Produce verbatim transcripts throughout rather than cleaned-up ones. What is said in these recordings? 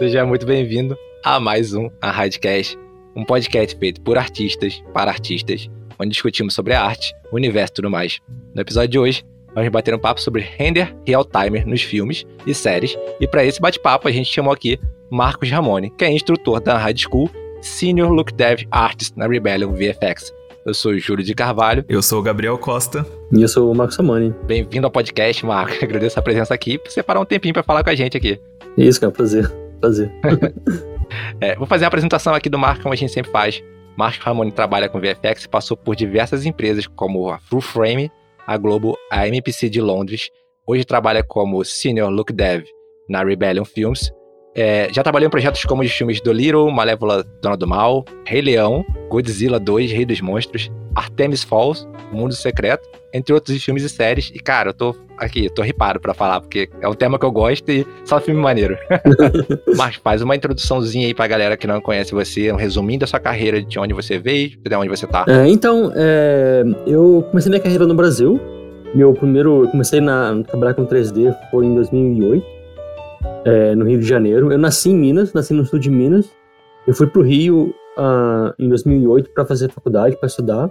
Seja muito bem-vindo a mais um Arradcast, um podcast feito por artistas, para artistas, onde discutimos sobre a arte, o universo e tudo mais. No episódio de hoje, vamos bater um papo sobre render real-timer nos filmes e séries, e para esse bate-papo a gente chamou aqui Marcos Ramone, que é instrutor da High School, Senior Look Dev Artist na Rebellion V F X. Eu sou o Júlio de Carvalho. Eu sou o Gabriel Costa. E eu sou o Marcos Ramone. Bem-vindo ao podcast, Marcos. Agradeço a presença aqui, por separar um tempinho para falar com a gente aqui. Isso, cara, prazer. Prazer. é, vou fazer a apresentação aqui do Marcos, como a gente sempre faz. Marcos Ramone trabalha com V F X e passou por diversas empresas, como a Full Frame, a Globo, a M P C de Londres. Hoje trabalha como Senior Look Dev na Rebellion Films. É, já trabalhou em projetos como os filmes Dolittle, Malévola, Dona do Mal, Rei Leão, Godzilla dois, Rei dos Monstros, Artemis Falls, Mundo Secreto, entre outros filmes e séries. E, cara, eu tô aqui, eu tô ripado pra falar, porque é um tema que eu gosto e só filme maneiro. Mas faz uma introduçãozinha aí pra galera que não conhece você, um resuminho da sua carreira, de onde você veio, de onde você tá. É, então, é, eu comecei minha carreira no Brasil. Meu primeiro, eu comecei na, a trabalhar com três D foi em dois mil e oito. É, no Rio de Janeiro. Eu nasci em Minas, nasci no sul de Minas. Eu fui pro Rio uh, em dois mil e oito para fazer faculdade, para estudar.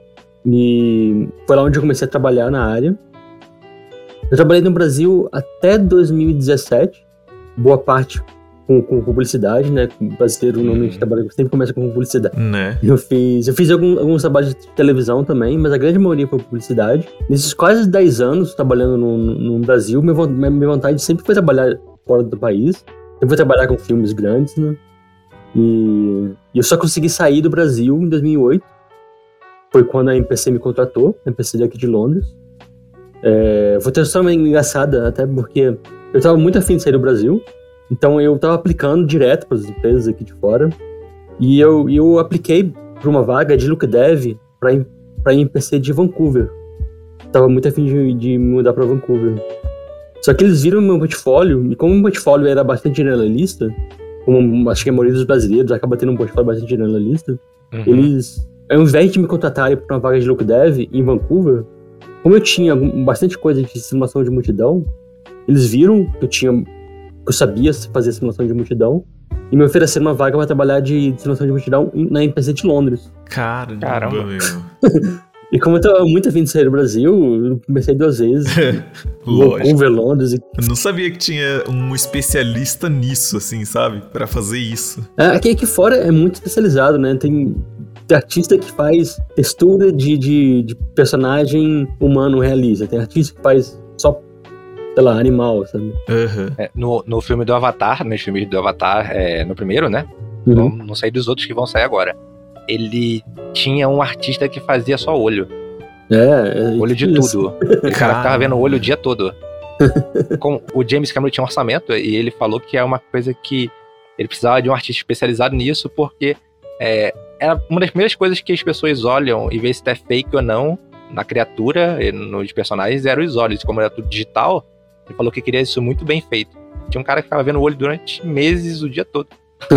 E foi lá onde eu comecei a trabalhar na área. Eu trabalhei no Brasil até dois mil e dezessete, boa parte com, com publicidade, né? O brasileiro normalmente trabalha, sempre começa com publicidade. Né? Eu fiz, eu fiz algum, alguns trabalhos de televisão também, mas a grande maioria foi publicidade. Nesses quase dez anos trabalhando no, no Brasil, minha, minha vontade sempre foi trabalhar fora do país. Eu vou trabalhar com filmes grandes, né? E, e eu só consegui sair do Brasil em dois mil e oito. Foi quando a M P C me contratou, a M P C daqui de Londres. É, foi uma história engraçada, até porque eu tava muito afim de sair do Brasil. Então eu tava aplicando direto para as empresas aqui de fora. E eu, eu apliquei para uma vaga de Look Dev para a M P C de Vancouver. Tava muito afim de, de me mudar para Vancouver. Só que eles viram meu portfólio, e como o meu portfólio era bastante generalista, como acho que a maioria dos brasileiros acaba tendo um portfólio bastante generalista, uhum. Eles, ao invés de me contratarem para uma vaga de Look Dev em Vancouver, como eu tinha bastante coisa de simulação de multidão, eles viram que eu tinha, que eu sabia fazer simulação de multidão, e me ofereceram uma vaga para trabalhar de simulação de multidão na M P C de Londres. Caramba, Caramba. meu. E como eu tava muito afim de sair do Brasil, eu comecei duas vezes. Lógico. Londres. E... Eu não sabia que tinha um especialista nisso, assim, sabe? Pra fazer isso. É, aqui, aqui fora é muito especializado, né? Tem, tem artista que faz textura de, de, de personagem humano realista. Tem artista que faz só, sei lá, animal, sabe? Uhum. É, no, no filme do Avatar, nos filmes do Avatar, é, no primeiro, né? Uhum. Não, não sei dos outros que vão sair agora. Ele tinha um artista que fazia só olho. É, é olho de isso. tudo. O cara ficava vendo o olho o dia todo. Com, o James Cameron tinha um orçamento e ele falou que é uma coisa que ele precisava de um artista especializado nisso, porque é, era uma das primeiras coisas que as pessoas olham e vê se é fake ou não na criatura, nos personagens, eram os olhos. Como era tudo digital, ele falou que queria isso muito bem feito. Tinha um cara que ficava vendo o olho durante meses, o dia todo.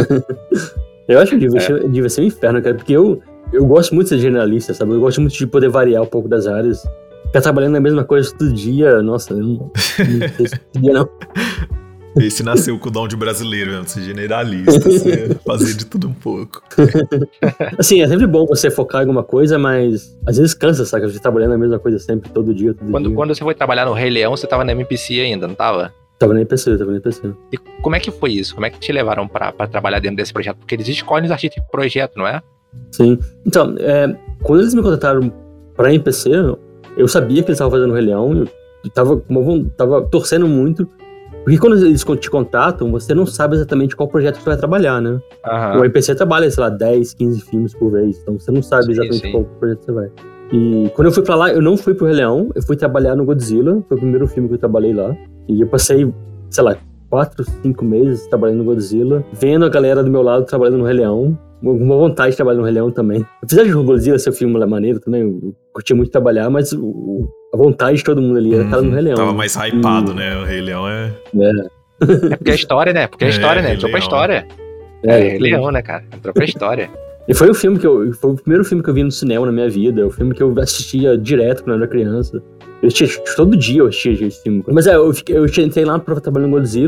Eu acho que devia, é. ser, devia ser um inferno, cara, porque eu, eu gosto muito de ser generalista, sabe? Eu gosto muito de poder variar um pouco das áreas. Ficar trabalhando na mesma coisa todo dia, nossa, eu não, não sei se podia, não. Esse nasceu com o dom de brasileiro mesmo, ser generalista, você fazer de tudo um pouco. Assim, é sempre bom você focar em alguma coisa, mas às vezes cansa, saca? Você trabalhando na mesma coisa sempre, todo dia, todo quando, dia. Quando você foi trabalhar no Rei Leão, você tava na M P C ainda, não tava? Tava na M P C, tava na M P C. E como é que foi isso? Como é que te levaram pra, pra trabalhar dentro desse projeto? Porque eles escolhem os artistas de projeto, não é? Sim. Então, é, quando eles me contrataram pra M P C, eu sabia que eles estavam fazendo o Rei Leão, eu, eu tava, tava torcendo muito, porque quando eles te contratam, você não sabe exatamente qual projeto você vai trabalhar, né? Uhum. O M P C trabalha, sei lá, dez, quinze filmes por vez, então você não sabe sim, exatamente sim. qual projeto você vai. E quando eu fui pra lá, eu não fui pro Rei Leão, eu fui trabalhar no Godzilla, foi o primeiro filme que eu trabalhei lá, e eu passei, sei lá, quatro, cinco meses trabalhando no Godzilla, vendo a galera do meu lado trabalhando no Rei Leão, uma vontade de trabalhar no Rei Leão também. Apesar de o Godzilla ser um filme maneiro também, eu curti muito trabalhar, mas o, a vontade de todo mundo ali era estar no Rei Leão. Tava mais hypado, e... né? O Rei Leão é... É. É porque é história, né? Porque é história, é, né? Entrou pra história. É, é Rei Leão, né, cara? Entrou pra história. E foi o filme que eu... Foi o primeiro filme que eu vi no cinema na minha vida. O filme que eu assistia direto quando eu era criança. Eu assistia, todo dia eu assistia esse filme. Mas é, eu, fiquei, eu entrei lá pra trabalhar no Godzilla.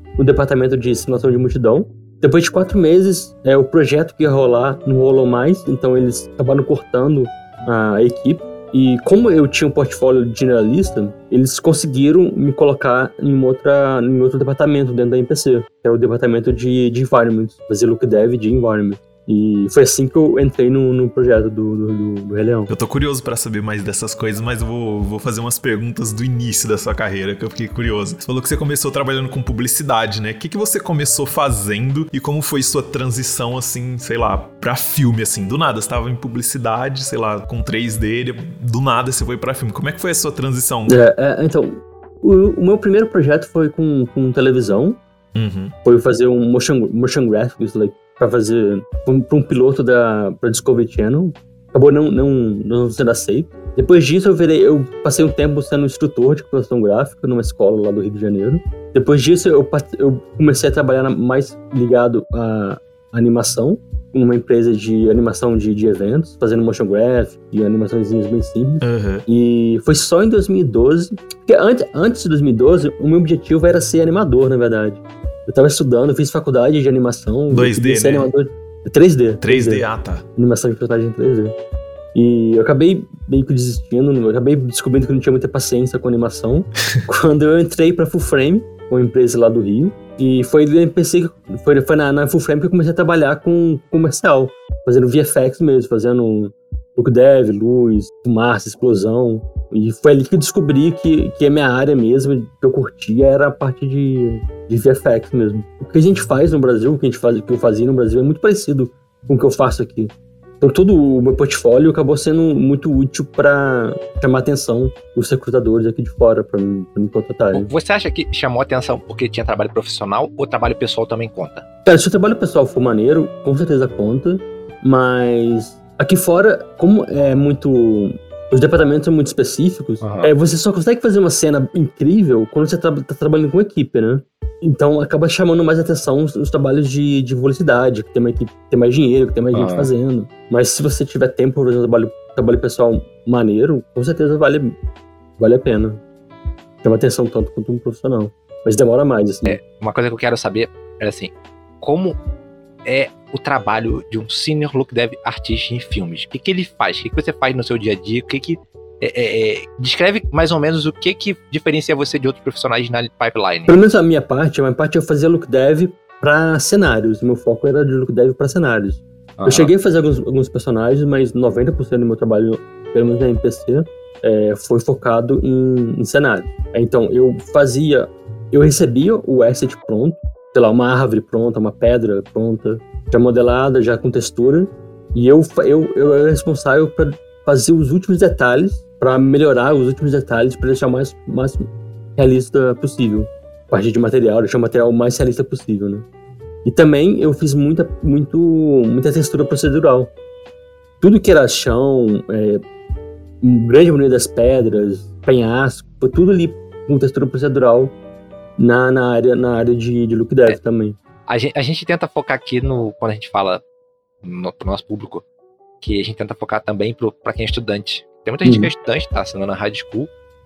no departamento de simulação de multidão. Depois de quatro meses, é, o projeto que ia rolar não rolou mais, então eles acabaram cortando a equipe. E como eu tinha um portfólio de generalista, eles conseguiram me colocar em, outra, em outro departamento dentro da M P C, que é o departamento de, de environment, fazer look dev de environment. E foi assim que eu entrei no, no projeto do, do, do, do Rei Leão. Eu tô curioso pra saber mais dessas coisas, mas eu vou, vou fazer umas perguntas do início da sua carreira, que eu fiquei curioso. Você falou que você começou trabalhando com publicidade, né? O que, que você começou fazendo e como foi sua transição, assim, sei lá, pra filme, assim? Do nada, você tava em publicidade, sei lá, com três D, do nada você foi pra filme. Como é que foi a sua transição? É, é, então, o, o meu primeiro projeto foi com, com televisão. Uhum. Foi fazer um motion, motion graphics, like, pra fazer um, pra um piloto da pra Discovery Channel. Acabou não, não, não sendo aceito. Depois disso, eu, virei, eu passei um tempo sendo instrutor de computação gráfica numa escola lá do Rio de Janeiro. Depois disso, eu, eu comecei a trabalhar mais ligado à animação, numa empresa de animação de, de eventos, fazendo motion graphic e animaçõezinhas bem simples. Uhum. E foi só em dois mil e doze, porque antes, antes de dois mil e doze, o meu objetivo era ser animador, na verdade. Eu tava estudando, eu fiz faculdade de animação. dois D, né? Animador... três D. três D, ah, tá. Animação de personagem em três D. E eu acabei meio que desistindo, eu acabei descobrindo que eu não tinha muita paciência com animação quando eu entrei pra Full Frame, uma empresa lá do Rio. E foi do M P C, foi, foi na, na Full Frame que eu comecei a trabalhar com comercial, fazendo V F X mesmo, fazendo look dev, luz, fumaça, explosão. E foi ali que eu descobri que, que a minha área mesmo, que eu curtia, era a parte de, de V F X mesmo. O que a gente faz no Brasil, o que, a gente faz, o que eu fazia no Brasil é muito parecido com o que eu faço aqui. Então todo o meu portfólio acabou sendo muito útil para chamar a atenção dos recrutadores aqui de fora, para me, me contratarem. Você acha que chamou a atenção porque tinha trabalho profissional ou trabalho pessoal também conta? Cara, se o trabalho pessoal for maneiro, com certeza conta, mas aqui fora, como é muito... Os departamentos são muito específicos, uhum. é, você só consegue fazer uma cena incrível quando você está tra- trabalhando com equipe, né? Então acaba chamando mais atenção os, os trabalhos de, de velocidade, que tem, uma equipe, tem mais dinheiro, que tem mais uhum. gente fazendo. Mas se você tiver tempo para fazer um trabalho, trabalho pessoal maneiro, com certeza vale, vale a pena. Chama atenção tanto quanto um profissional. Mas demora mais, assim. É, uma coisa que eu quero saber é assim, como é o trabalho de um senior look dev artista em filmes? O que, que ele faz? O que, que você faz no seu dia a dia? O que que é, é, é, descreve mais ou menos o que que diferencia você de outros profissionais na pipeline. Pelo menos a minha parte, a minha parte eu fazia look dev para cenários. O meu foco era de look dev para cenários. Uhum. Eu cheguei a fazer alguns, alguns personagens, mas noventa por cento do meu trabalho, pelo menos na M P C, é, foi focado em, em cenários. Então eu fazia, eu recebia o asset pronto, sei lá, uma árvore pronta, uma pedra pronta, já modelada, já com textura, e eu, eu, eu era responsável para fazer os últimos detalhes, para melhorar os últimos detalhes, para deixar o mais, mais realista possível. A partir de material, deixar o material o mais realista possível, né? E também eu fiz muita, muito, muita textura procedural. Tudo que era chão, é, grande maioria das pedras, penhasco, foi tudo ali com textura procedural na, na área, na área de, de look dev é, também. A gente, a gente tenta focar aqui no, quando a gente fala no, pro nosso público, que a gente tenta focar também pro, pra quem é estudante. Tem muita gente uhum. que é estudante, tá assinando na high school,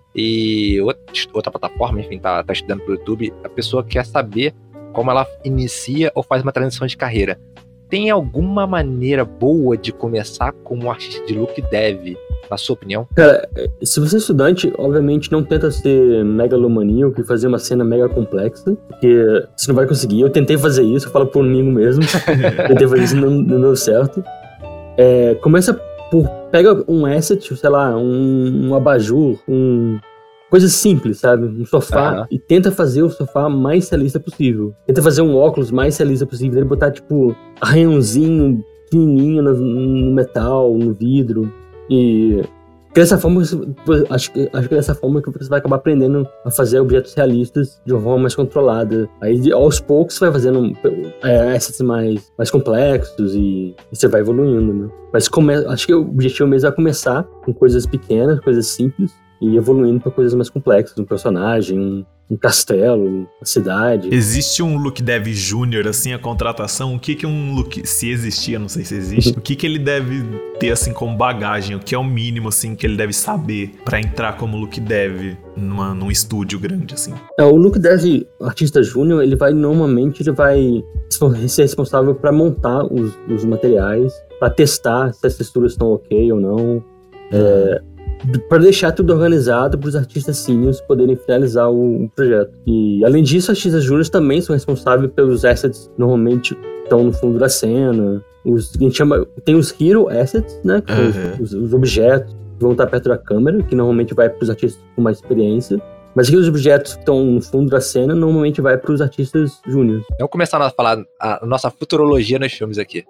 e outra, outra plataforma, enfim, tá, tá estudando pro YouTube, a pessoa quer saber como ela inicia ou faz uma transição de carreira. Tem alguma maneira boa de começar como artista de look dev, na sua opinião? Cara, se você é estudante, obviamente não tenta ser megalomaníaco e fazer uma cena mega complexa, porque você não vai conseguir. Eu tentei fazer isso, eu falo por mim mesmo. Tentei fazer isso e não, não deu certo. É, começa por... Pega um asset, sei lá, um, um abajur, um... coisa simples, sabe? Um sofá, uhum. e tenta fazer o sofá mais realista possível. Tenta fazer um óculos mais realista possível. Ele botar, tipo, arranhãozinho pequenininho no, no metal, no vidro. E dessa forma, acho que, acho que dessa forma que você vai acabar aprendendo a fazer objetos realistas de uma forma mais controlada. Aí, aos poucos, você vai fazendo é, assets mais, mais complexos e, e você vai evoluindo, né? Mas come, acho que o objetivo mesmo é começar com coisas pequenas, coisas simples, e evoluindo para coisas mais complexas, um personagem, um, um castelo, uma cidade. Existe um look dev júnior, assim, a contratação? O que que um look, se existia, não sei se existe, o que que ele deve ter, assim, como bagagem? O que é o mínimo, assim, que ele deve saber pra entrar como look dev numa, num estúdio grande, assim? É, o look dev artista júnior, ele vai, normalmente, ele vai ser responsável pra montar os, os materiais, pra testar se as texturas estão ok ou não, é, para deixar tudo organizado para os artistas seniors poderem finalizar o, o projeto. E, além disso, artistas júniors também são responsáveis pelos assets que normalmente estão no fundo da cena. Os, a gente chama, tem os hero assets, né, que uhum. são os, os, os objetos que vão estar perto da câmera, que normalmente vai para os artistas com mais experiência. Mas aqueles objetos que estão no fundo da cena normalmente vai para os artistas júniors. Vamos começar a falar a nossa futurologia nos filmes aqui.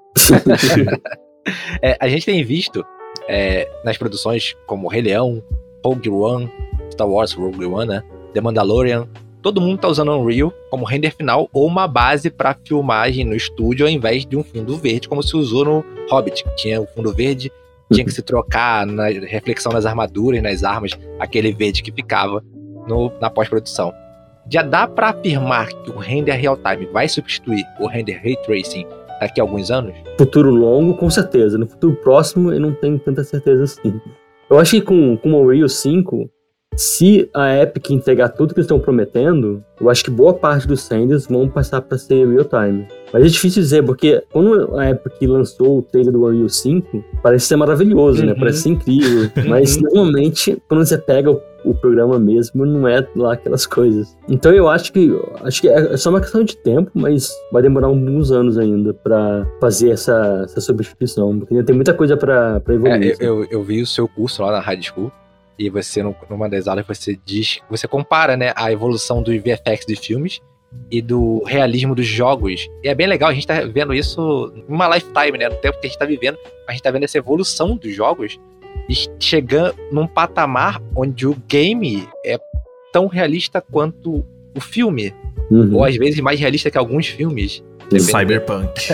é, a gente tem visto É, nas produções como Rei Leão, Rogue One, Star Wars Rogue One, né? The Mandalorian, todo mundo tá usando Unreal como render final ou uma base para filmagem no estúdio ao invés de um fundo verde, como se usou no Hobbit, que tinha o fundo verde, tinha que se trocar na reflexão nas armaduras, nas armas, aquele verde que ficava no, na pós-produção. Já dá para afirmar que o render real-time vai substituir o render ray tracing daqui a alguns anos? Futuro longo, com certeza. No futuro próximo, eu não tenho tanta certeza assim. Eu acho que com, com o Unreal cinco, se a Epic entregar tudo que eles estão prometendo, eu acho que boa parte dos renders vão passar para ser real-time. Mas é difícil dizer, porque quando a Epic lançou o trailer do Unreal cinco, parece ser maravilhoso, uhum. né? Parece ser incrível. Mas, normalmente, quando você pega o, o programa mesmo, não é lá aquelas coisas. Então, eu acho que acho que é só uma questão de tempo, mas vai demorar alguns anos ainda para fazer essa, essa substituição, porque ainda tem muita coisa para evoluir. É, eu, eu, eu vi o seu curso lá na High School, e você, numa das aulas, você diz, você compara, né, a evolução dos V F X de filmes e do realismo dos jogos. E é bem legal, a gente tá vendo isso numa lifetime, né, no tempo que a gente tá vivendo, a gente tá vendo essa evolução dos jogos e chegando num patamar onde o game é tão realista quanto o filme, uhum. ou às vezes mais realista que alguns filmes. Cyberpunk.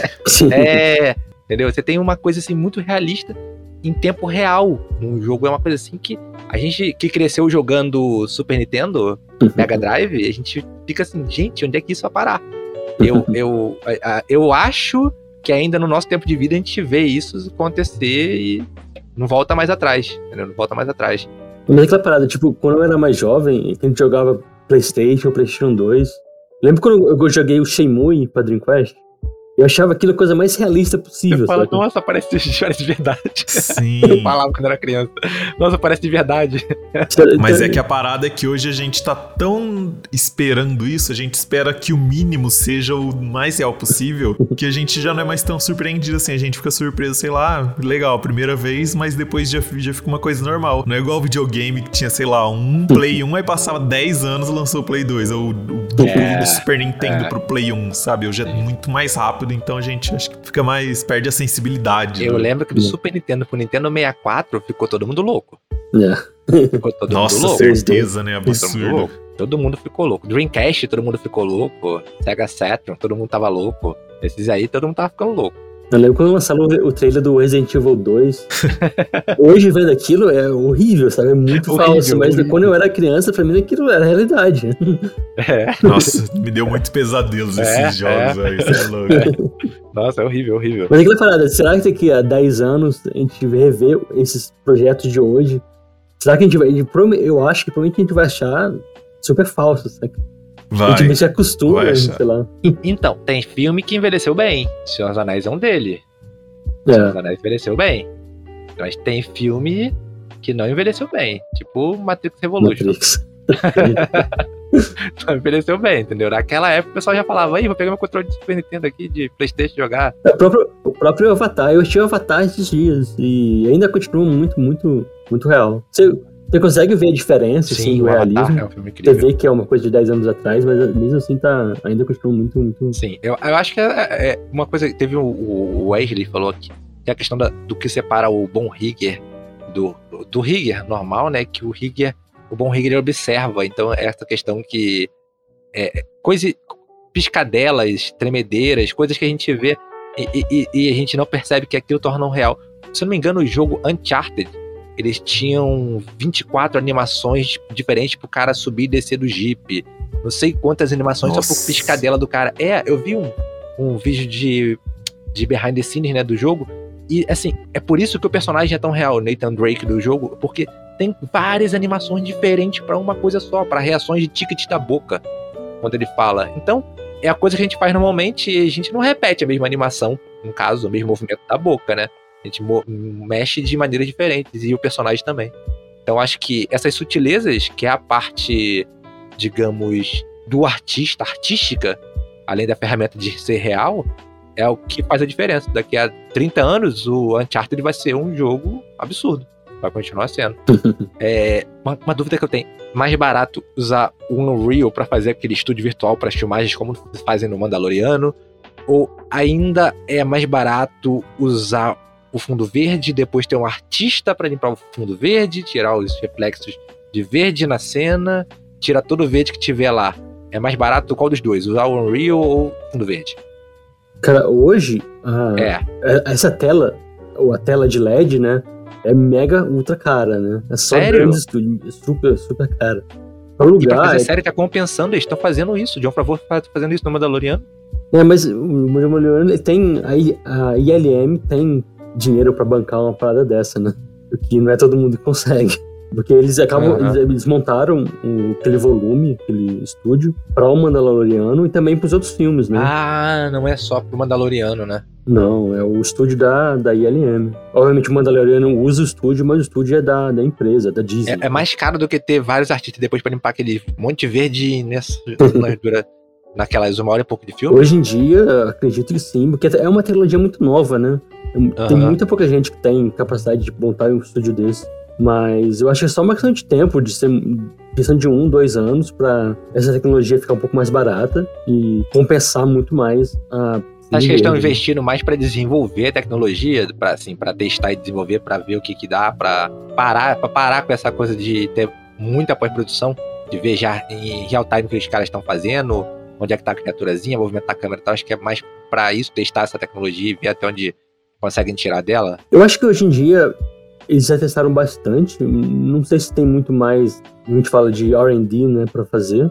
É, entendeu? Você tem uma coisa assim muito realista em tempo real. Um jogo é uma coisa assim que a gente que cresceu jogando Super Nintendo, Mega Drive, a gente fica assim, gente, onde é que isso vai parar? Eu, eu, eu acho que ainda no nosso tempo de vida a gente vê isso acontecer e não volta mais atrás, entendeu? Não volta mais atrás. Mas aquela parada, tipo, quando eu era mais jovem, a gente jogava PlayStation, PlayStation dois. Lembra quando eu joguei o Shenmue pra Dreamcast? Eu achava aquilo a coisa mais realista possível. Você fala, nossa, parece, parece de verdade. Sim. Eu falava quando era criança. Nossa, parece de verdade. Mas é que a parada é que hoje a gente tá tão esperando isso, a gente espera que o mínimo seja o mais real possível, que a gente já não é mais tão surpreendido assim. A gente fica surpreso, sei lá, legal, primeira vez, mas depois já, já fica uma coisa normal. Não é igual o videogame que tinha, sei lá, um Play um, aí passava dez anos e lançou o Play dois. Ou o é, Super Nintendo é. pro Play um, sabe? Hoje é muito mais rápido. Então a gente acho que fica mais, perde a sensibilidade. Eu né? lembro que do Super Nintendo pro Nintendo sessenta e quatro ficou todo mundo louco. É. Ficou todo Nossa, mundo louco. certeza, né? Absurdo. Todo mundo, todo mundo ficou louco. Dreamcast, todo mundo ficou louco. Sega Saturn, todo mundo tava louco. Esses aí, todo mundo tava ficando louco. Eu lembro quando lançaram o trailer do Resident Evil dois. Hoje, vendo aquilo, é horrível, sabe? É muito horrível, falso. Mas horrível. Quando eu era criança, pra mim aquilo era realidade. É. Nossa, me deu muito pesadelos esses é, jogos, velho. É. Isso é louco. É. Nossa, é horrível, horrível. Mas aquela parada, será que daqui a dez anos a gente rever esses projetos de hoje? Será que a gente vai... Eu acho que provavelmente a gente vai achar super falso, sabe? Vai. A gente se acostuma, sei lá. Então, tem filme que envelheceu bem. Senhor dos Anéis é um dele. É. Senhor dos Anéis envelheceu bem. Mas tem filme que não envelheceu bem. Tipo Matrix Revolution. Matrix. Não envelheceu bem, entendeu? Naquela época o pessoal já falava, aí, vou pegar meu controle de Super Nintendo aqui, de PlayStation jogar. É, o, próprio, o próprio Avatar, eu achei o Avatar esses dias. E ainda continua muito, muito, muito real. Você... Você consegue ver a diferença, sim, assim, do realismo. É um filme incrível. Você vê que é uma coisa de dez anos atrás, mas mesmo assim tá, ainda continua muito, muito... Sim, eu, eu acho que é, é uma coisa... Teve o, o Wesley falou aqui, que é a questão da, do que separa o bom rigger do, do rigger normal, né? Que o rigger, o bom rigger ele observa. Então, é essa questão que... É, coisa, piscadelas, tremedeiras, coisas que a gente vê e, e, e a gente não percebe que aquilo torna um real. Se eu não me engano, o jogo Uncharted, eles tinham vinte e quatro animações diferentes pro cara subir e descer do Jeep. não sei quantas animações Nossa. só por piscadela do cara. É, eu vi um, um vídeo de, de behind the scenes, né, do jogo, e assim, é por isso que o personagem é tão real, o Nathan Drake do jogo, porque tem várias animações diferentes pra uma coisa só, pra reações de ticket da boca, quando ele fala. Então, é a coisa que a gente faz normalmente e a gente não repete a mesma animação, no caso, o mesmo movimento da boca, né? A gente mo- mexe de maneiras diferentes e o personagem também. Então acho que essas sutilezas, que é a parte, digamos, do artista, artística, além da ferramenta de ser real, é o que faz a diferença. Daqui a trinta anos, o Uncharted vai ser um jogo absurdo. Vai continuar sendo. É, uma, uma dúvida que eu tenho. Mais barato usar o Unreal pra fazer aquele estúdio virtual para filmagens como fazem no Mandaloriano? Ou ainda é mais barato usar o fundo verde, depois ter um artista para limpar o fundo verde, tirar os reflexos de verde na cena, tirar todo o verde que tiver lá? É mais barato qual dos dois? Usar o Unreal ou o fundo verde? Cara, hoje, a, É. essa tela, ou a tela de L E D, né, é mega ultra cara, né? É só Sério? grandes estúdios, é super, super cara. Para E pra lugar, fazer é, série tá compensando, eles estão fazendo isso. John Favreau tá fazendo isso no Mandaloriano. é, mas o Mandaloriano tem, a, I- a I L M tem dinheiro pra bancar uma parada dessa, né? O que não é todo mundo que consegue. Porque eles acabam, Aham. eles, eles montaram o- aquele volume, aquele estúdio, pra o Mandaloriano e também pros outros filmes, né? Ah, não é só pro Mandaloriano, né? Não, é o estúdio da, da I L M. Obviamente o Mandaloriano usa o estúdio, mas o estúdio é da, da empresa, da Disney. É, é mais caro do que ter vários artistas depois pra limpar aquele monte verde nessa, na- dura- naquelas uma hora e pouco de filme. Hoje em dia, acredito que sim, porque é uma tecnologia muito nova, né? Tem Aham. muita pouca gente que tem capacidade de montar um estúdio desse. Mas eu acho que é só uma questão de tempo, de ser questão de um, dois anos, pra essa tecnologia ficar um pouco mais barata e compensar muito mais a. Acho que eles estão verde, né? investindo mais pra desenvolver a tecnologia, pra, assim, pra testar e desenvolver, pra ver o que que dá, pra parar, pra parar com essa coisa de ter muita pós-produção, de ver já em real time o que os caras estão fazendo, onde é que tá a criaturazinha, movimentar a câmera e tal. Acho que é mais pra isso, testar essa tecnologia e ver até onde conseguem tirar dela. Eu acho que hoje em dia eles já testaram bastante. Não sei se tem muito mais. A gente fala de R and D, né, pra fazer.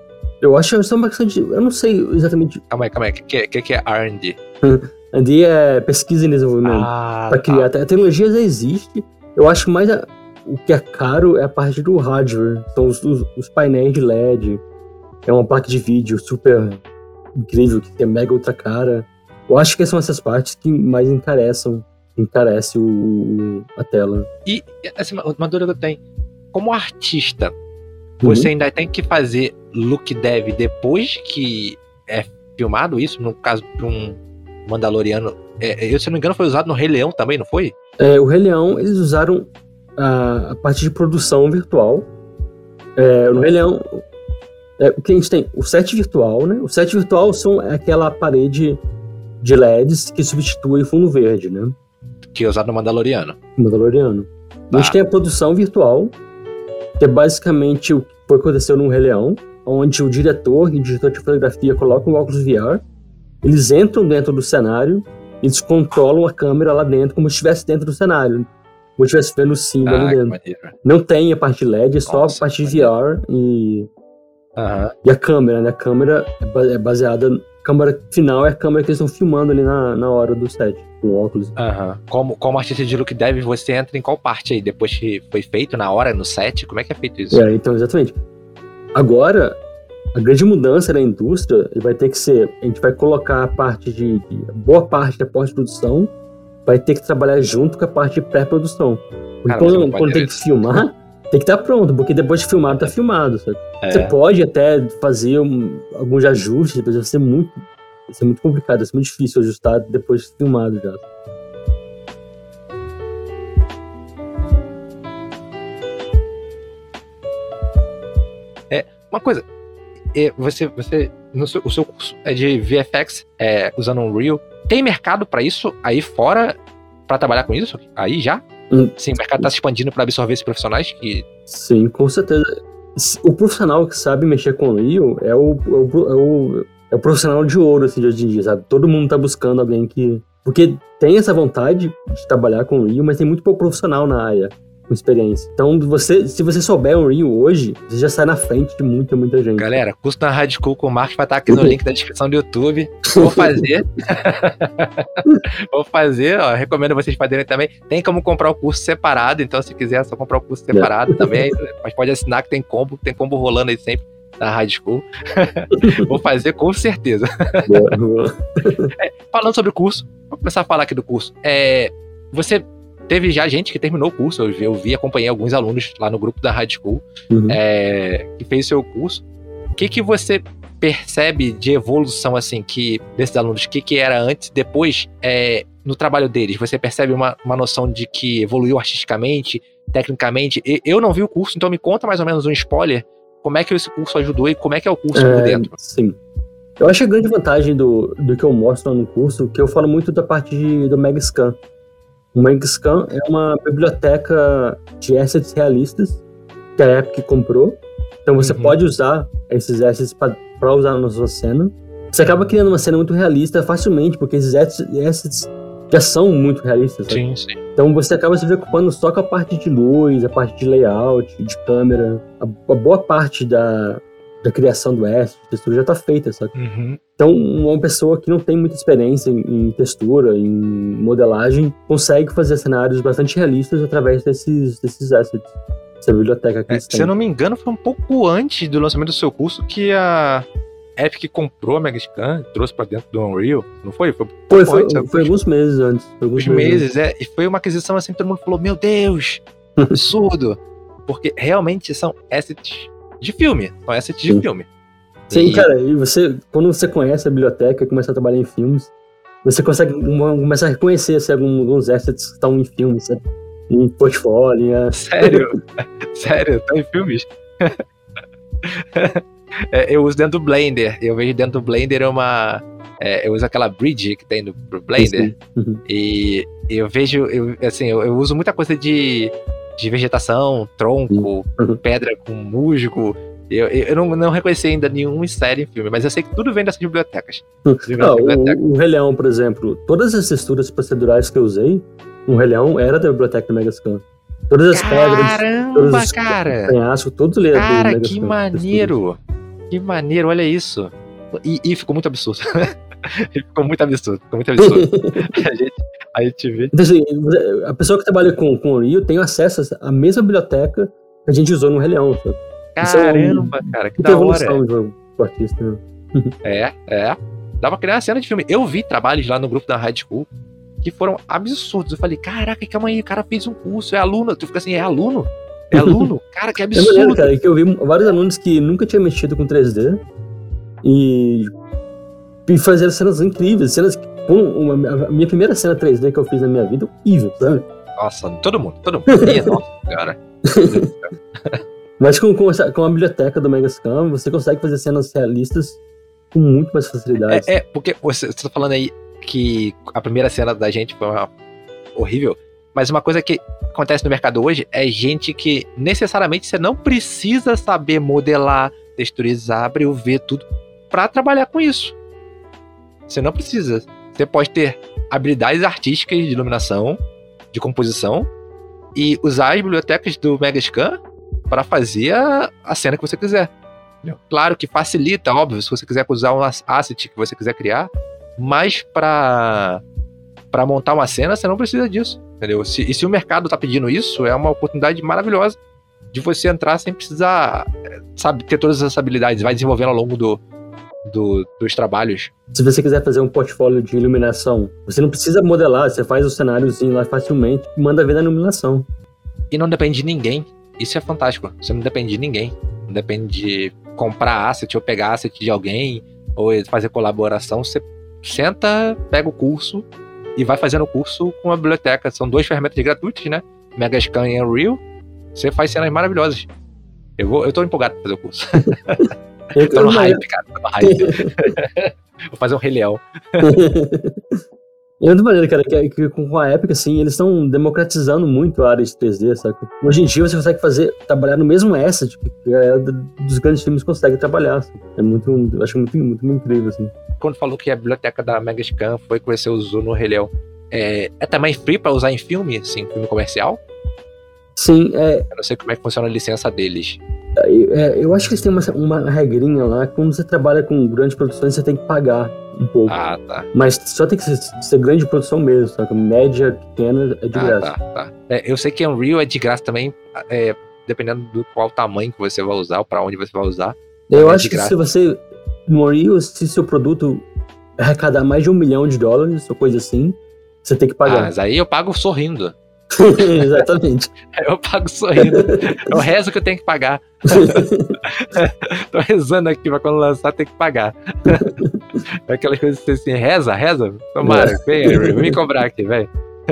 Eu acho que são bastante. Eu não sei exatamente. Calma aí, calma aí. O que, que, que é R and D? R and D é pesquisa e desenvolvimento. Ah, Pra criar. tá. A tecnologia já existe. Eu acho que mais a- o que é caro é a parte do hardware. São os, os- os painéis de L E D. É uma placa de vídeo super incrível, que é mega ultra cara. Eu acho que são essas partes que mais encarecem, encarece o, o- a tela. E, assim, uma uma dúvida que eu tenho. Como artista, você ainda tem que fazer look dev depois que é filmado isso? No caso de um Mandaloriano. É, eu, se não me engano, foi usado no Rei Leão também, não foi? É, o Rei Leão, eles usaram a, a parte de produção virtual. É, no Rei Leão, é, o que a gente tem? O set virtual, né? O set virtual são aquela parede de L E Ds que substitui o fundo verde, né? Que é usado no Mandaloriano. Mandaloriano. Tá. A gente tem a produção virtual, que é basicamente o que aconteceu no Rei Leão, onde o diretor e o diretor de fotografia colocam o óculos V R, eles entram dentro do cenário, eles controlam a câmera lá dentro, como se estivesse dentro do cenário, como se estivesse vendo o símbolo Ah, ali que dentro. maneiro. Não tem a parte L E D, é só Nossa, a parte que de V R e, Aham. e a câmera, né? A câmera é ba- é baseada... A câmera final é a câmera que eles estão filmando ali na, na hora do set, com o óculos. Aham. Como, como artista de look dev, você entra em qual parte aí? Depois que foi feito, na hora, no set? Como é que é feito isso? É, então, exatamente. Agora, a grande mudança na indústria vai ter que ser, a gente vai colocar a parte de, de boa parte da pós-produção, vai ter que trabalhar junto com a parte de pré-produção. Porque Cara, você não quando, pode quando ter tem que isso. filmar, tem que estar pronto, porque depois de filmado, tá filmado, sabe? É. Você pode até fazer um- alguns ajustes, mas vai ser muito, vai ser muito complicado, vai ser muito difícil ajustar depois de filmado já. Uma coisa, é, você, você no seu, o seu curso é de V F X, é, usando um Unreal, tem mercado pra isso aí fora, pra trabalhar com isso? Aí já? Hum. Sim, o mercado tá se expandindo pra absorver esses profissionais que... Sim, com certeza. O profissional que sabe mexer com o Unreal é o, é o, é o, é o profissional de ouro, assim, de hoje em dia, sabe? Todo mundo tá buscando alguém que... Porque tem essa vontade de trabalhar com o Unreal, mas tem muito pouco profissional na área. com experiência. Então, você, se você souber Unreal hoje, você já sai na frente de muita, muita gente. Galera, curso na Hard School com o Marcos vai estar aqui no link da descrição do YouTube. Vou fazer. Vou fazer, ó, recomendo vocês fazerem também. Tem como comprar o curso separado, então se quiser é só comprar o curso separado é. também. Mas pode assinar que tem combo, tem combo rolando aí sempre na Hard School. Vou fazer com certeza. Boa, boa. É, falando sobre o curso, vou começar a falar aqui do curso. É, você... Teve já gente que terminou o curso, eu vi, eu vi acompanhei alguns alunos lá no grupo da Hard School, uhum. é, que fez o seu curso. O que que você percebe de evolução, assim, que, desses alunos? O que que era antes, depois, é, no trabalho deles? Você percebe uma, uma noção de que evoluiu artisticamente, tecnicamente? Eu não vi o curso, então me conta mais ou menos um spoiler, como é que esse curso ajudou e como é que é o curso é, por dentro? Sim. Eu acho que a grande vantagem do, do que eu mostro no curso, que eu falo muito da parte de, do Megascan. O Megascan é uma biblioteca de assets realistas que a Epic comprou. Então você uhum. pode usar esses assets para usar na sua cena. Você acaba criando uma cena muito realista facilmente, porque esses assets já são muito realistas. Sabe? Sim, sim. Então você acaba se preocupando só com a parte de luz, a parte de layout, de câmera. A, a boa parte da, da criação do asset, de textura já está feita, sabe? Uhum. Então, uma pessoa que não tem muita experiência em, em textura, em modelagem, consegue fazer cenários bastante realistas através desses, desses assets, essa biblioteca que é, eles têm. Se eu não me engano, foi um pouco antes do lançamento do seu curso que a Epic comprou a Megascan e trouxe pra dentro do Unreal, não foi? Foi, foi, foi, antes, foi alguns meses antes. Foi alguns meses, meses, é. E foi uma aquisição assim, todo mundo falou, meu Deus, absurdo. Porque realmente são assets de filme, são assets Sim. de filme. Sim, e... cara, e você, quando você conhece a biblioteca e começa a trabalhar em filmes, você consegue uma, começar a reconhecer assim, alguns, alguns assets que estão em filmes, sabe? Em portfólio. Sério? Sério? Estão em filmes? é, eu uso dentro do Blender, eu vejo dentro do Blender uma... É, eu uso aquela bridge que tem no pro Blender, uhum. e eu vejo, eu, assim, eu, eu uso muita coisa de, de vegetação, tronco, uhum. pedra com musgo. Eu, eu não, não reconheci ainda nenhuma série em filme, mas eu sei que tudo vem dessas bibliotecas. Não, bibliotecas. O, o Rei Leão, por exemplo, todas as texturas procedurais que eu usei, o Rei Leão era da biblioteca do Megascan. Todas as Caramba, pedras, todos os cara! penhascos, todos ali cara, do Megascan. Que maneiro! Que maneiro, olha isso. E, e ficou muito absurdo. ficou muito absurdo, ficou muito absurdo. a, gente, a gente vê. Então, assim, a pessoa que trabalha com, com o Unreal tem acesso à mesma biblioteca que a gente usou no Rei Leão, sabe? Caramba, é um, cara, que da hora. Do artista. É, é. Dá pra criar uma cena de filme. Eu vi trabalhos lá no grupo da High School que foram absurdos. Eu falei, caraca, calma aí, o cara fez um curso, é aluno. Tu fica assim, é aluno? É aluno? Cara, que absurdo. É maneiro, cara, que eu vi vários alunos que nunca tinham mexido com três D e, e fazer cenas incríveis, cenas que, uma, a minha primeira cena três D que eu fiz na minha vida, horrível, sabe? Nossa, todo mundo, todo mundo. Minha, nossa, cara. Mas com, com, essa, com a biblioteca do Megascan, você consegue fazer cenas realistas com muito mais facilidade. É, é porque você, você tá falando aí que a primeira cena da gente foi uma, horrível, mas uma coisa que acontece no mercado hoje é gente que necessariamente você não precisa saber modelar, texturizar, abrir o V, tudo, pra trabalhar com isso. Você não precisa. Você pode ter habilidades artísticas de iluminação, de composição, e usar as bibliotecas do Megascan para fazer a, a cena que você quiser. Entendeu? Claro que facilita, óbvio, se você quiser usar um asset que você quiser criar, mas para para montar uma cena, você não precisa disso, entendeu? Se, e se o mercado tá pedindo isso, é uma oportunidade maravilhosa de você entrar sem precisar, sabe, ter todas essas habilidades, vai desenvolvendo ao longo do, do, dos trabalhos. Se você quiser fazer um portfólio de iluminação, você não precisa modelar, você faz o cenáriozinho lá facilmente e manda ver na iluminação. E não depende de ninguém. Isso é fantástico. Você não depende de ninguém. Não depende de comprar asset ou pegar asset de alguém ou fazer colaboração. Você senta, pega o curso e vai fazendo o curso com a biblioteca. São duas ferramentas gratuitas, né? Megascan e Unreal. Você faz cenas maravilhosas. Eu, vou, eu tô empolgado pra fazer o curso. Eu tô no hype, cara. Tô no hype. Vou fazer um Rei Leão. É outra maneira, cara, que, que com a Epic, assim, eles estão democratizando muito a área de três D, sabe? Hoje em dia você consegue fazer, trabalhar no mesmo asset que a galera dos grandes filmes consegue trabalhar, assim. É muito, eu acho muito, muito, muito incrível, assim. Quando falou que a biblioteca da Megascan foi que você usou no Rei Leão, é, é também free pra usar em filme, assim, filme comercial? Sim, é, Eu não sei como é que funciona a licença deles. é, eu acho que eles têm uma, uma regrinha lá, quando você trabalha com grandes produções, você tem que pagar um pouco. Ah, tá. Mas só tem que ser, ser grande produção mesmo, sabe? Média, pequena, é de Ah, graça. tá, tá. É, eu sei que Unreal é de graça também, é, dependendo do qual tamanho que você vai usar, ou pra onde você vai usar. Eu é acho de que graça. se você, no Unreal, se seu produto arrecadar mais de um milhão de dólares, ou coisa assim, você tem que Ah, pagar. mas aí eu pago sorrindo. Exatamente. Eu pago sorrindo. Eu rezo que eu tenho que pagar. Tô rezando aqui pra quando lançar tem que pagar. É aquelas coisas assim, reza, reza. Tomara, vem, vem me cobrar aqui, vem.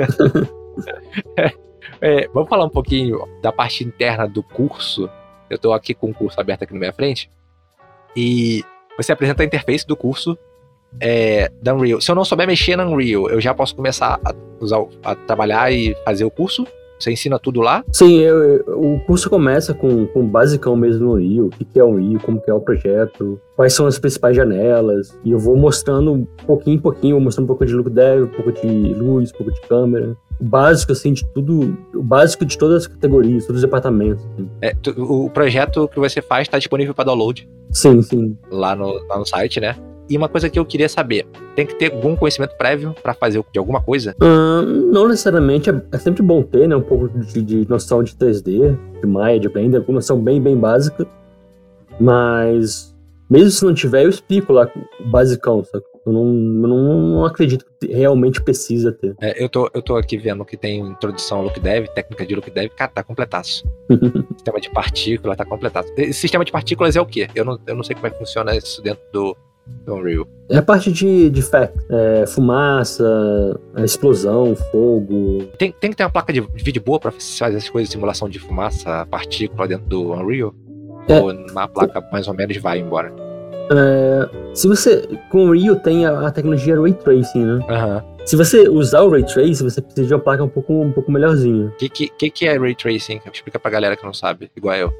É, vamos falar um pouquinho da parte interna do curso. Eu tô aqui com o curso aberto aqui na minha frente. E você apresenta a interface do curso é, da Unreal. Se eu não souber mexer na Unreal, eu já posso começar a, usar, a trabalhar e fazer o curso? Você ensina tudo lá? Sim, eu, eu- o curso começa com, com o basicão mesmo no Unreal, o que que é o Unreal, como que é o projeto, quais são as principais janelas, e eu vou mostrando pouquinho em pouquinho, vou mostrando um pouco de look dev, um pouco de luz, um pouco de câmera, o básico, assim, de tudo, o básico de todas as categorias, todos os departamentos. Assim. É, tu- o projeto que você faz está disponível para download Sim, sim. lá no, lá no site, né? E uma coisa que eu queria saber, tem que ter algum conhecimento prévio para fazer de alguma coisa? Ah, não necessariamente, é, é sempre bom ter, né, um pouco de, de noção de três D, de Maya, de Blender, uma noção bem, bem básica, mas mesmo se não tiver, eu explico lá o basicão, sabe? Eu não, eu não, não acredito que realmente precisa ter. É, eu, tô, eu tô aqui vendo que tem introdução ao look dev, técnica de look dev, cara, tá completaço. Sistema de partícula tá completaço. Esse sistema de partículas é o quê? Eu não, eu não sei como é que funciona isso dentro do, do Unreal. É a parte de, de fact, é, fumaça, a explosão, fogo. Tem, tem que ter uma placa de vídeo boa pra fazer essas coisas, simulação de fumaça, partícula dentro do Unreal? É. Ou uma placa mais ou menos vai embora? É, se você, com o Unreal tem a, a tecnologia Ray Tracing, né? Aham. Se você usar o Ray Tracing, você precisa de uma placa um pouco, um pouco melhorzinha. O que, que, que que é Ray Tracing? Explica pra galera que não sabe, igual eu.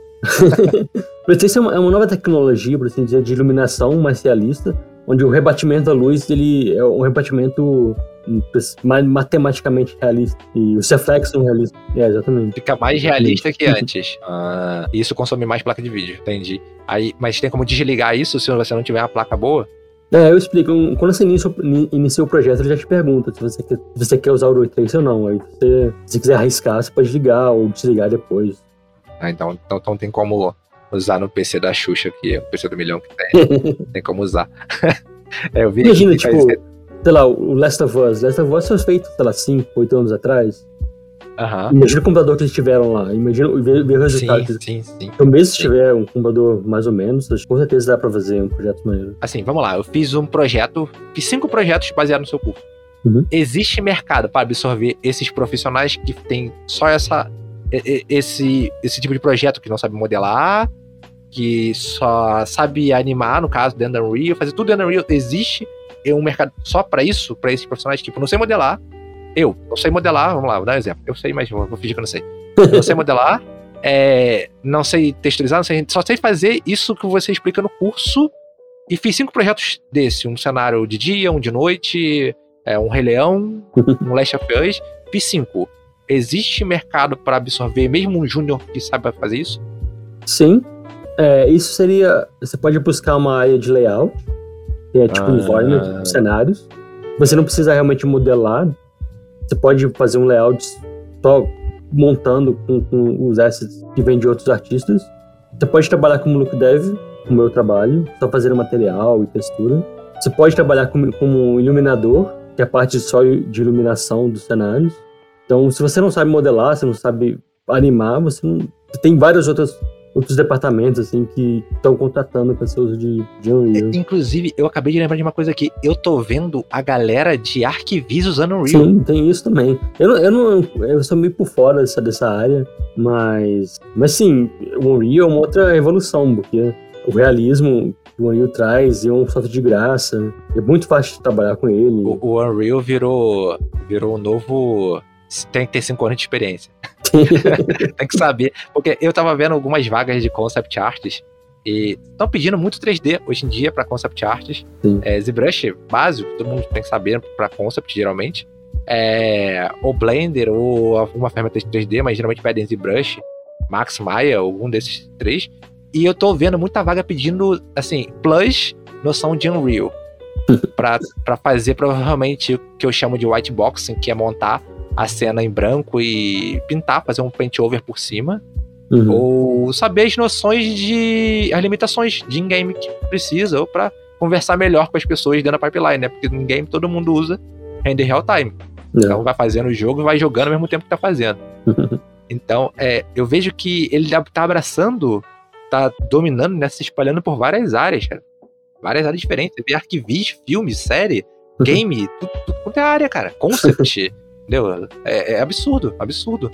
Ray Tracing é uma, é uma nova tecnologia, por assim dizer, de iluminação mais realista, onde o rebatimento da luz ele é um rebatimento hum, ma- matematicamente realista. E os reflexos são realistas. É, exatamente. Fica mais realista que antes. Ah, isso consome mais placa de vídeo, entendi. Aí, mas tem como desligar isso se você não tiver uma placa boa? É, eu explico. Um, Quando você inicia, o- ni- inicia o projeto, ele já te pergunta se você quer, se você quer usar o Ray Tracing ou não. Aí, você, se quiser arriscar, você pode ligar ou desligar depois. Ah, então, então, então tem como usar no P C da Xuxa, que é o P C do milhão que tem. Tem como usar. É, eu vi Imagina, aqui que tipo, faz- sei lá, o Last of Us. Last of Us foi feito, sei lá, cinco, oito anos atrás. Aham. Imagina o computador que eles tiveram lá. Imagina ver, ver o resultado. Sim, que- sim, sim. Então, mesmo se Sim. tiver um computador mais ou menos, acho que com certeza dá pra fazer um projeto maneiro. Assim, vamos lá. Eu fiz um projeto, fiz cinco projetos baseados no seu curso. Uhum. Existe mercado para absorver esses profissionais que tem só essa, e- e- esse, esse tipo de projeto que não sabe modelar, que só sabe animar, no caso, dentro da Unreal, fazer tudo dentro da Unreal. Existe um mercado só para isso, para esses profissionais? Tipo, não sei modelar. Eu não sei modelar, vamos lá, vou dar um exemplo. Eu sei, mas vou vou fingir que eu não sei. Eu não sei modelar, é, não sei texturizar, não sei, só sei fazer isso que você explica no curso. E fiz cinco projetos desse. Um cenário de dia, um de noite, é, um Rei Leão, um Last of Us. Fiz cinco. Existe mercado para absorver mesmo um júnior que saiba fazer isso? Sim. É, isso seria. Você pode buscar uma área de layout, que é tipo Ah. environment, cenários. Você não precisa realmente modelar. Você pode fazer um layout só montando com, com os assets que vêm de outros artistas. Você pode trabalhar como look dev, como eu trabalho, só fazer material e textura. Você pode trabalhar como, como iluminador, que é a parte só de iluminação dos cenários. Então, se você não sabe modelar, você não sabe animar, você não... Você tem vários outros, outros departamentos, assim, que estão contratando pessoas de, de Unreal. Inclusive, eu acabei de lembrar de uma coisa aqui. Eu tô vendo a galera de Arquivis usando Unreal. Sim, tem isso também. Eu, não, eu, não, eu sou meio por fora dessa, dessa área, mas, mas sim, o Unreal é uma outra evolução, porque o realismo que o Unreal traz é um software de graça, é muito fácil de trabalhar com ele. O, o Unreal virou, virou o novo... Tem que ter cinco anos de experiência. Tem que saber. Porque eu tava vendo algumas vagas de concept arts e estão pedindo muito três D hoje em dia pra concept arts. Sim. É, ZBrush básico, todo mundo tem que saber pra concept, geralmente. é, ou Blender, ou alguma ferramenta de três D, mas geralmente pedem ZBrush, Max Maya, algum desses três. E eu tô vendo muita vaga pedindo, assim, plus noção de Unreal. pra, pra fazer provavelmente o que eu chamo de whiteboxing, que é montar a cena em branco e pintar, fazer um paint over por cima. Uhum. Ou saber as noções de... as limitações de in-game que precisa, ou pra conversar melhor com as pessoas dentro da pipeline, né? Porque no in-game todo mundo usa render real time. É. Então vai fazendo o jogo e vai jogando ao mesmo tempo que tá fazendo. Então, é, eu vejo que ele tá abraçando, tá dominando, né? Se espalhando por várias áreas, cara. Várias áreas diferentes. Você vê arquivis, filme, série, game, tudo, tudo quanto é área, cara. Concept, entendeu? É, é absurdo, absurdo.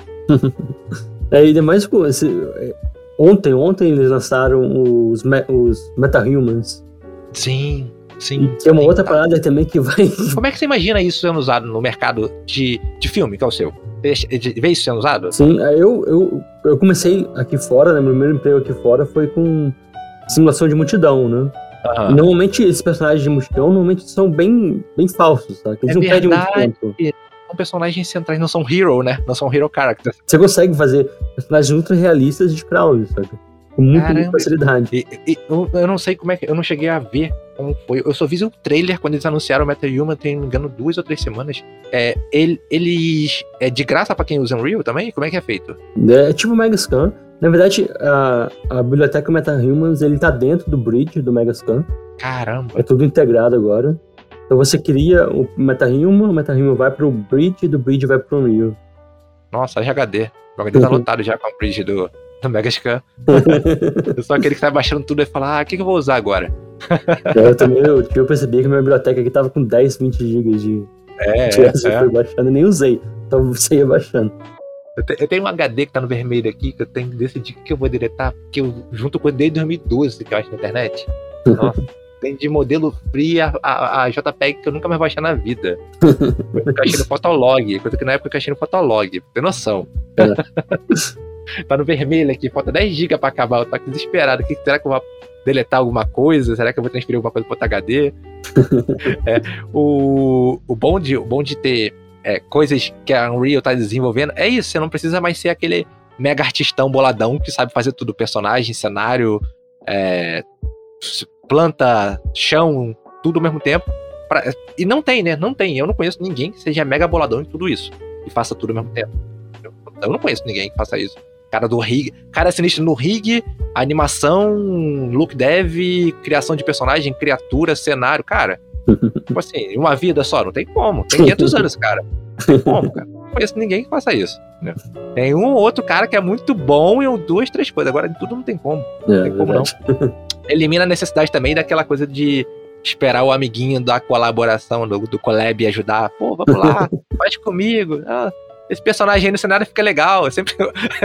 É, ainda mais com esse, ontem, ontem eles lançaram os, me, os MetaHumans. Sim, sim. E tem uma sim, outra tá. parada também que vai... Como é que você imagina isso sendo usado no mercado de, de filme, que é o seu? Vê isso sendo usado? Sim, eu, eu, eu comecei aqui fora, né? Meu primeiro emprego aqui fora foi com simulação de multidão, né? Uhum. Normalmente esses personagens de multidão normalmente são bem, bem falsos, tá? Eles é não verdade. perdem muito tempo. São personagens centrais, não são hero, né? Não são hero characters. Você consegue fazer personagens ultra realistas de crowd, sabe? Com muita, muita facilidade. E, e, eu, eu não sei como é que... Eu não cheguei a ver como foi. Eu só vi o trailer quando eles anunciaram o MetaHuman, tem, não me engano, duas ou três semanas. É, ele, eles... É de graça pra quem usa Unreal também? Como é que é feito? É tipo o Megascan. Na verdade, a, a biblioteca MetaHumans, ele tá dentro do bridge do Megascan. Caramba! É tudo integrado agora. Então você cria o MetaHuman, o MetaHuman vai pro bridge, do bridge vai pro Unreal. Nossa, H D. O H D tá lotado já com o bridge do, do Megascan. Eu só aquele que tá baixando tudo e falar, ah, o que, que eu vou usar agora? Eu também eu, eu percebi que a minha biblioteca aqui tava com dez, vinte gigas de... É, de é, eu fui baixando, nem usei. Então você ia baixando. Eu, te, eu tenho um H D que tá no vermelho aqui, que eu tenho que decidir o que eu vou deletar, porque eu junto com ele desde dois mil e doze, que eu acho na internet. Nossa. Tem de modelo free a, a, a JPEG que eu nunca mais baixei na vida. Eu achei no Fotolog, coisa que na época eu achei no Fotolog, pra ter noção. É. Tá no vermelho aqui, falta dez gigas pra acabar, eu tô aqui desesperado. Que, será que eu vou deletar alguma coisa? Será que eu vou transferir alguma coisa pro outro H D? É, o, o, bom de, o bom de ter é, coisas que a Unreal tá desenvolvendo é isso, você não precisa mais ser aquele mega artistão boladão que sabe fazer tudo, personagem, cenário, é, planta, chão, tudo ao mesmo tempo. Pra... E não tem, né? Não tem. Eu não conheço ninguém que seja mega boladão em tudo isso e faça tudo ao mesmo tempo. Eu, eu não conheço ninguém que faça isso. Cara do rig, cara sinistro no rig, animação, look dev, criação de personagem, criatura, cenário, cara. Tipo assim, uma vida só, não tem como. Tem quinhentos anos, cara. Não tem como, cara. Não conheço ninguém que faça isso. Né? Tem um ou outro cara que é muito bom em duas, três coisas. Agora, tudo não tem como. Não é, tem como, não. Elimina a necessidade também daquela coisa de esperar o amiguinho da colaboração, do, do collab ajudar. Pô, vamos lá, faz comigo. Ah, esse personagem aí no cenário fica legal. Eu sempre,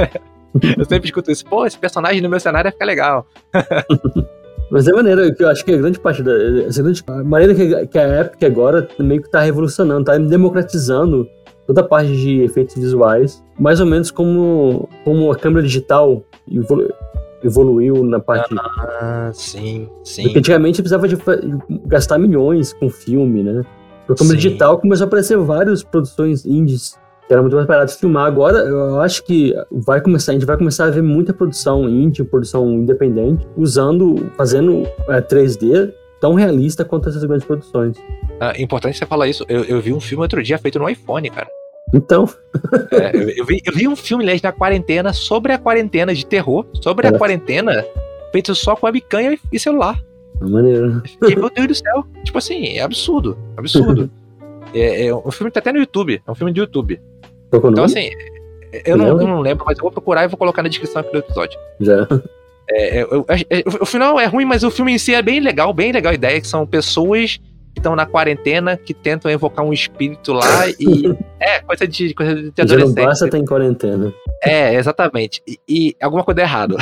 eu sempre escuto isso. Pô, esse personagem no meu cenário fica legal. Mas é maneiro, que eu acho que a grande parte da... A, grande, a maneira que, que a Epic agora meio que tá revolucionando, tá democratizando toda a parte de efeitos visuais, mais ou menos como, como a câmera digital evolu, evoluiu na parte... Ah, sim, sim. Porque antigamente precisava de gastar milhões com filme, né? Porque a câmera Sim. digital começou a aparecer várias produções indies que eram muito mais baratas de filmar. Agora, eu acho que vai começar, a gente vai começar a ver muita produção indie, produção independente, usando, fazendo é, três D tão realista quanto essas grandes produções. Ah, importante você falar isso. Eu, eu vi um filme outro dia feito no iPhone, cara. Então... É, eu, eu, vi, eu vi um filme, aliás, na quarentena, sobre a quarentena, de terror, sobre é. a quarentena, feito só com webcam e, e celular. Maneiro. E, meu Deus do céu. Tipo assim, é absurdo. Absurdo. é, é, o filme tá até no YouTube. É um filme do YouTube. Então, assim, eu não, eu não lembro, mas eu vou procurar e vou colocar na descrição aqui do episódio. Já. É, eu, eu, eu, o final é ruim, mas o filme em si é bem legal, bem legal a ideia, que são pessoas que estão na quarentena, que tentam evocar um espírito lá e... é, coisa de, coisa de adolescente. Já não basta ter em quarentena. É, exatamente. E, e alguma coisa errada.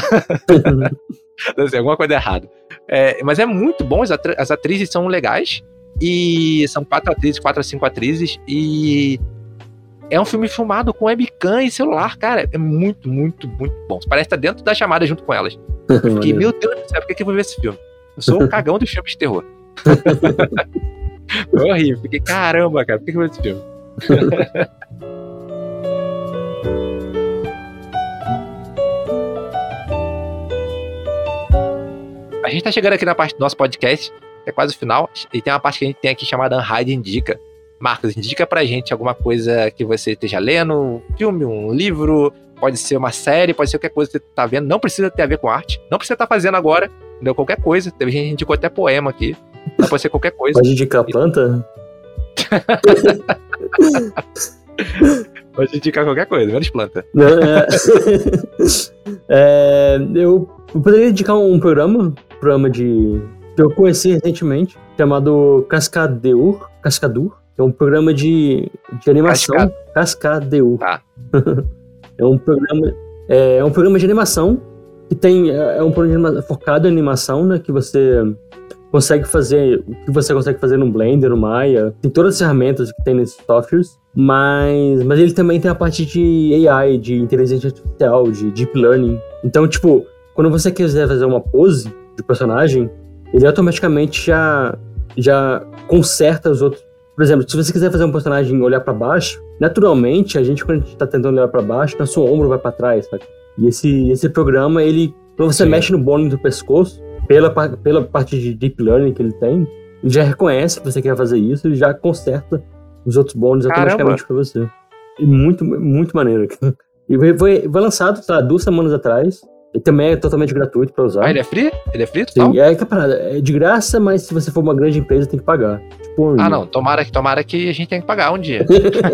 Assim, alguma coisa errada. É, mas é muito bom, as, atri- as atrizes são legais, e são quatro atrizes, quatro a cinco atrizes, e... é um filme filmado com webcam e celular, cara. É muito, muito, muito bom. Parece estar dentro da chamada junto com elas. Eu fiquei, meu Deus do céu, por que, que eu vou ver esse filme? Eu sou um cagão dos filmes de terror. Foi horrível. Fiquei, caramba, cara, por que, que eu vou ver esse filme? A gente tá chegando aqui na parte do nosso podcast, que é quase o final, e tem uma parte que a gente tem aqui chamada Unhide Indica. Marcos, indica pra gente alguma coisa que você esteja lendo, um filme, um livro, pode ser uma série, pode ser qualquer coisa que você tá vendo, não precisa ter a ver com arte, não precisa estar fazendo agora, entendeu? Qualquer coisa, teve gente que indicou até poema aqui, então pode ser qualquer coisa. Pode indicar planta? Pode indicar qualquer coisa, menos planta. Não, é... é, eu, eu poderia indicar um programa, um programa de que eu conheci recentemente, chamado Cascadeur, Cascadeur, que é um programa de, de animação. Cascad... Cascadeur. Tá. É um programa, é, é um programa de animação que tem, é um programa focado em animação, né, que você consegue fazer o que você consegue fazer no Blender, no Maya, tem todas as ferramentas que tem nesses softwares, mas, mas ele também tem a parte de A I, de inteligência artificial, de deep learning. Então, tipo, quando você quiser fazer uma pose de personagem, ele automaticamente já, já conserta os outros. Por exemplo, se você quiser fazer um personagem olhar pra baixo, naturalmente, a gente, quando a gente tá tentando olhar pra baixo, nosso ombro vai pra trás, sabe? E esse, esse programa, ele, quando você Sim. mexe no bônus do pescoço, pela, pela parte de deep learning que ele tem, ele já reconhece que você quer fazer isso e já conserta os outros bônus automaticamente pra você. E muito, muito maneiro. E foi, foi, foi lançado, tá, duas semanas atrás. Ele também é totalmente gratuito pra usar. Ah, ele é free? Ele é free total? Sim, é que a parada, é de graça, mas se você for uma grande empresa, tem que pagar. Tipo, um ah, não, tomara que, tomara que a gente tenha que pagar um dia.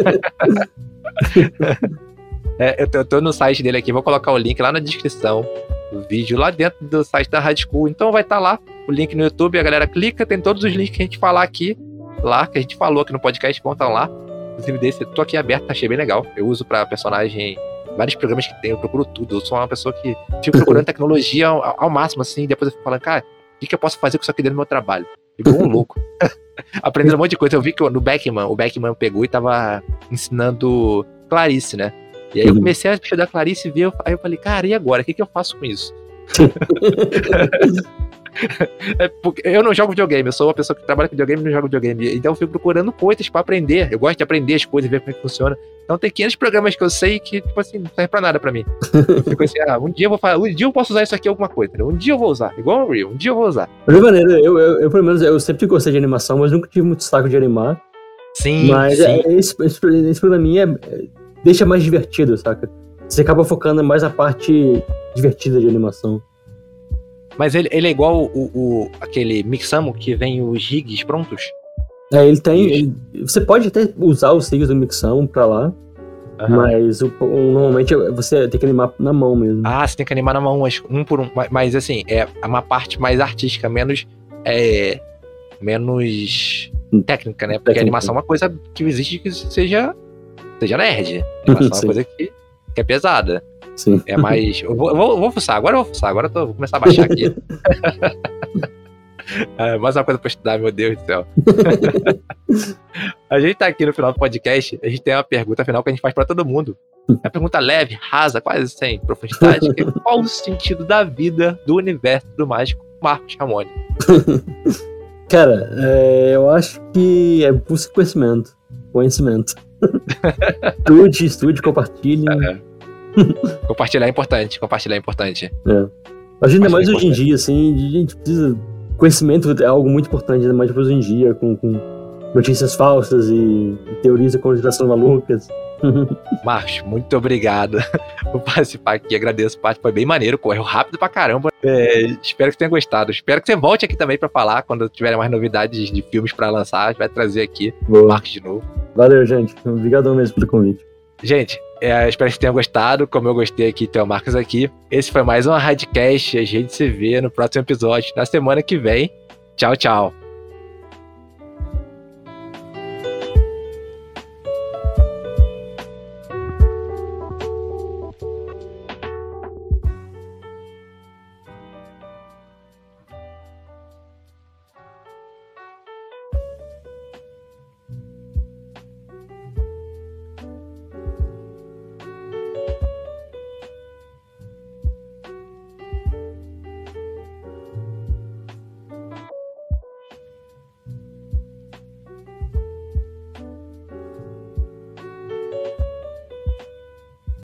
é, eu, tô, eu tô no site dele aqui, vou colocar o link lá na descrição do vídeo, lá dentro do site da Hard School. Então vai estar tá lá o link no YouTube, a galera clica, tem todos os links que a gente falar aqui, lá, que a gente falou aqui no podcast, vão estar lá. Inclusive desse, eu tô aqui aberto, achei bem legal. Eu uso pra personagem... vários programas que tem, eu procuro tudo. Eu sou uma pessoa que fico procurando tecnologia ao, ao máximo, assim, e depois eu fico falando, cara, o que, que eu posso fazer com isso aqui dentro do meu trabalho? Igual um louco. Aprendendo um monte de coisa. Eu vi que no Beckman, o Beckman pegou e tava ensinando Clarice, né? E aí eu comecei a estudar Clarice e ver, aí eu falei, cara, e agora? O que, que eu faço com isso? É porque eu não jogo videogame, eu sou uma pessoa que trabalha com videogame e não jogo videogame, então eu fico procurando coisas pra aprender. Eu gosto de aprender as coisas, ver como é que funciona. Então tem quinhentos programas que eu sei que, tipo assim, não serve pra nada pra mim. Eu fico assim, ah, um dia eu vou falar, um dia eu posso usar isso aqui em alguma coisa, um dia eu vou usar, igual o Unreal, um dia eu vou usar. Mas de maneira, eu, eu, eu pelo menos, eu sempre gostei de animação, mas nunca tive muito saco de animar. Sim, mas sim. É, esse, esse, esse programinha é, deixa mais divertido, saca? Você acaba focando mais na parte divertida de animação. Mas ele, ele é igual o, o, aquele Mixamo que vem os rigs prontos? É, ele tem... Ele, você pode até usar os rigs do Mixamo pra lá, uhum. mas o, o, normalmente você tem que animar na mão mesmo. Ah, você tem que animar na mão, um por um. Mas assim, é uma parte mais artística, menos... É, menos técnica, né? Porque técnica. A animação é uma coisa que existe que seja, seja nerd. A animação é uma coisa que, que é pesada. Sim. É mais... Eu vou, eu vou, eu vou fuçar, agora eu vou fuçar, agora eu tô, vou começar a baixar aqui. É, mais uma coisa pra estudar, meu Deus do céu. A gente tá aqui no final do podcast, a gente tem uma pergunta final que a gente faz pra todo mundo. É uma pergunta leve, rasa, quase sem profundidade. Que é, qual o sentido da vida, do universo do mágico Marcos Ramone? Cara, é, eu acho que é busca conhecimento. Conhecimento. Estude, estude, compartilhe. É. Compartilhar é importante, compartilhar é importante. É. Ainda mais hoje em dia, assim, a gente precisa... Conhecimento é algo muito importante, ainda mais hoje em dia, com, com notícias falsas e teorias da conspiração malucas. Marcos, muito obrigado por participar aqui, agradeço, parte foi bem maneiro, correu rápido pra caramba. É, espero que você tenha gostado, espero que você volte aqui também pra falar, quando tiver mais novidades de filmes pra lançar, a gente vai trazer aqui o Marcos de novo. Valeu, gente, obrigadão mesmo pelo convite. Gente, é, espero que tenham gostado, como eu gostei aqui, ter o Marcos aqui. Esse foi mais um Radcast, a gente se vê no próximo episódio, na semana que vem. Tchau, tchau.